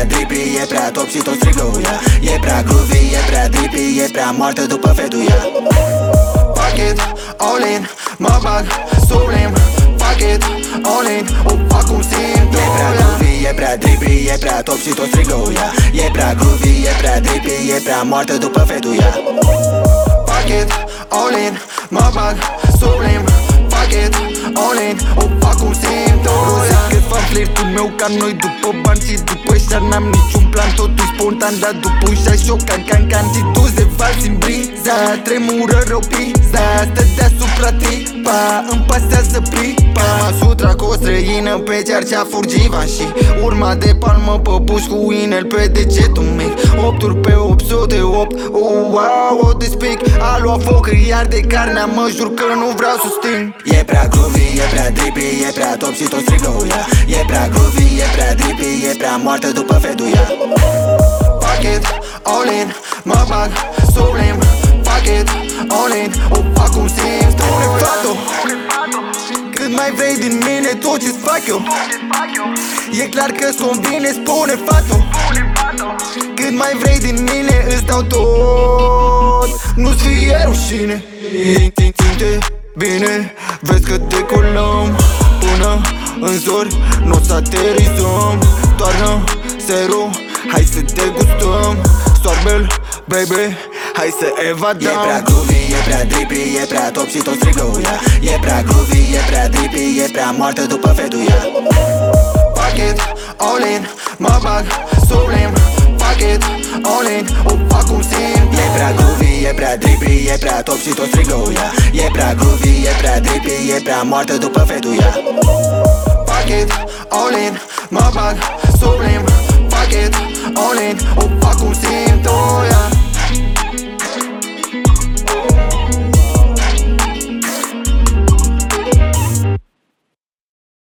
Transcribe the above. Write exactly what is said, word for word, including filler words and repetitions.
prea drippy, e prea top și tot strigă uia. E prea groovy, e prea drippy, e prea moartă după fetuia. Fuck it, all in, mă bag, sublim. Fuck it, all in, o fac cum simt. E prea groovy, e prea drippy, e prea top și tot strigă uia. E prea groovy, e prea drippy, e prea moartă după fetuia. Fuck it, all in, mă bag, sublim. Fuck it, all in, o fac cum simt. Zic că fac flirtul meu ca noi după bani și după șar. N-am niciun plan, totul spontan, dar după un șar șoc can can can. Și doze valsi în briza, tremură rău pizza. Stă deasupra tripa, îmi pasează pripa. Sutra cu o străină pe cearceafuri Givenchy. Urma de palmă pe buș cu inel pe degetul mic. Opt uri pe opt sute opt, oh wow, o despic. A luat foc, îi arde carnea, mă jur că nu vreau să sting. E prea groovy, e prea drippy, e prea top și tot strigă uia. E prea groovy, e prea drippy, e prea moartă după fetuia. Fuck it, all in, mă bag, sublim. Fuck it, all in, o fac cum simt. Spune fată, cât mai vrei din mine, tot ce-ți fac eu. E clar că-ți convine, spune fată. Cât mai vrei din mine, îți dau tot. Nu-ți fie rușine. Ținte bine, vezi că decolăm până în zori, n-o să aterizăm. Toarnă zero, hai să degustăm. Soarbel, baby, hai să evadăm. E prea groovy, e prea drippy, e prea top și tot strigă uia. E prea groovy, e prea drippy, e prea moartă după fetuia. Fuck it, all in, mă bag, sublim. Fuck it, all in, o fac cum simt. E prea groovy, e prea drippy, e prea top și tot strigă uia. E prea groovy, e prea drippy, e prea moartă după fetuia. Fuck it, all in, mă bag, sublim. Fuck it, all in, o fac cum simt, oh yeah.